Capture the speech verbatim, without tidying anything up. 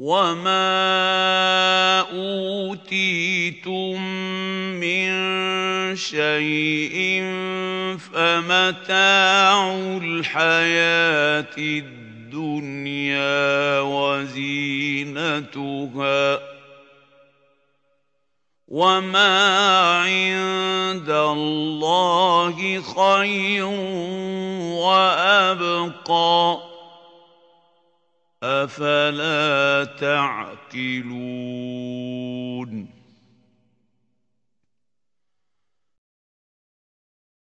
وَمَا أُوتِيتُم مِّن شَيْءٍ فَمَتَاعُ الْحَيَاةِ الدُّنْيَا وَزِينَتُهَا ۚ وَمَا عِندَ اللَّهِ خَيْرٌ وَأَبْقَىٰ ۚ أَفَلَا تَعْقِلُونَ